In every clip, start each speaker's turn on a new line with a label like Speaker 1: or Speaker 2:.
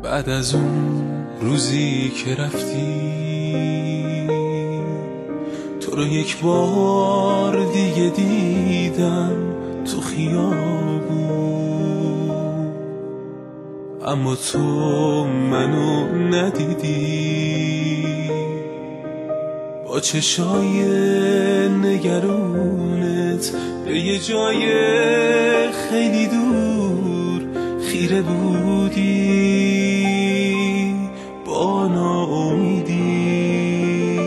Speaker 1: بعد از اون روزی که رفتی تو رو یک بار دیگه دیدم تو خیابون، اما تو منو ندیدی. با چشای نگرونت به یه جای خیلی دور خیره بودی با ناامیدی،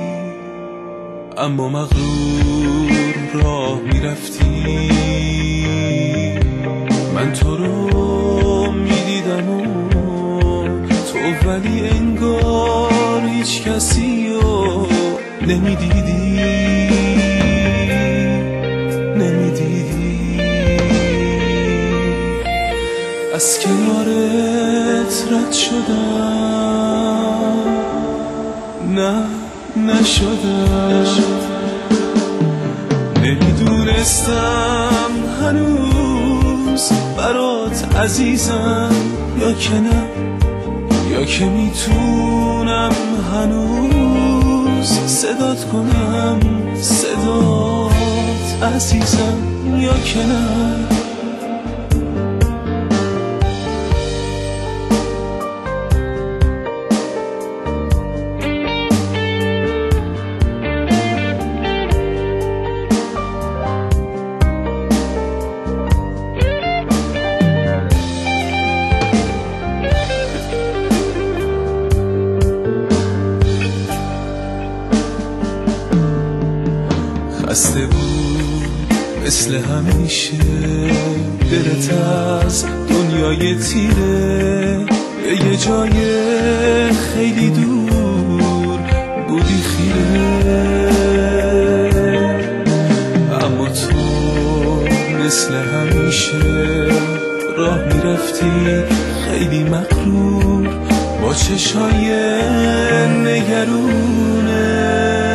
Speaker 1: اما مغرور راه میرفتی. من تو رو میدیدم و تو ولی انگار هیچ کسی رو نمیدیدی. از کنارت رد شدم، نه نشدم. نمیدونستم هنوز برات عزیزم یا که نه، یا که میتونم هنوز صدات کنم صدات عزیزم یا که نه. خسته بود مثل همیشه دلت از دنیای تیره، به یه جای خیلی دور بودی خیره. اما تو مثل همیشه راه میرفتی خیلی مغرور با چشای نگرونه.